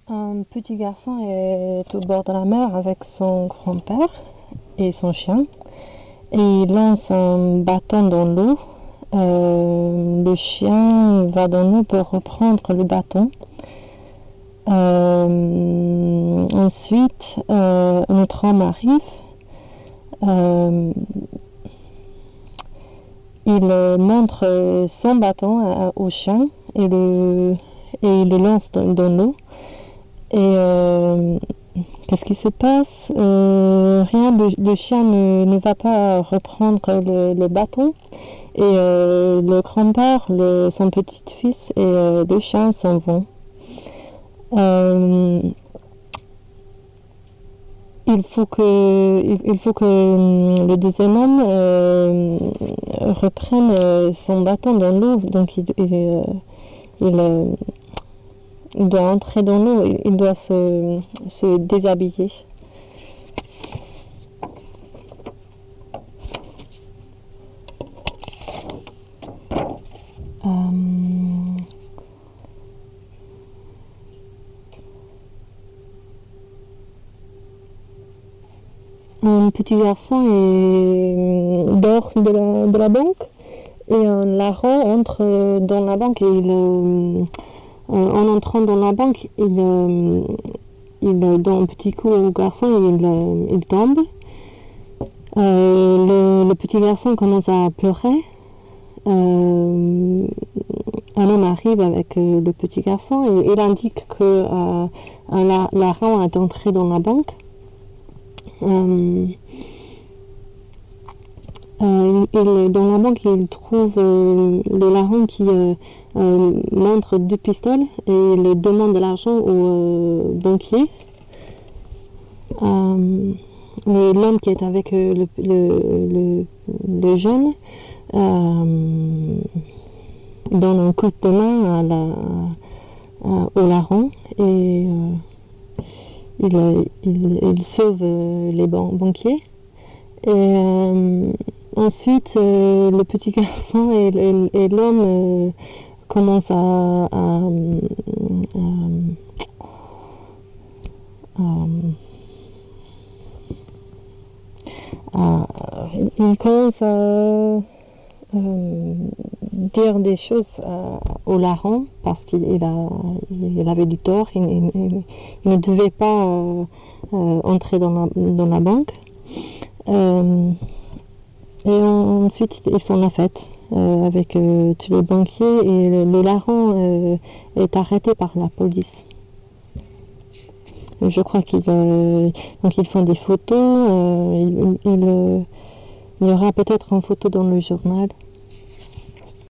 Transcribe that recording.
Un petit garçon est au bord de la mer avec son grand-père et son chien. Et il lance un bâton dans l'eau. Le chien va dans l'eau pour reprendre le bâton. Ensuite, un autre homme arrive. Il montre son bâton au chien et il le lance dans l'eau. Et qu'est-ce qui se passe? Rien, le chien ne va pas reprendre le bâton. Et le grand-père, son petit-fils et le chien s'en vont. Il faut que le deuxième homme reprenne son bâton dans l'eau. Donc il doit entrer dans l'eau, il doit se déshabiller. Un petit garçon dort de la banque et un larron entre dans la banque et en entrant dans la banque, il donne un petit coup au garçon et il tombe. Le petit garçon commence à pleurer. Un homme arrive avec le petit garçon et il indique que un larron est entré dans la banque. Dans la banque, il trouve le larron qui montre 2 pistoles et il demande de l'argent au banquier. L'homme qui est avec le jeune donne un coup de main au larron et il sauve les banquiers. Et ensuite, le petit garçon et l'homme commencent il commence à dire des choses au larron parce qu'il avait du tort, il ne devait pas entrer dans la banque. Et ensuite ils font la fête avec tous les banquiers et le larron est arrêté par la police. Je crois qu'ils font des photos, il y aura peut-être une photo dans le journal.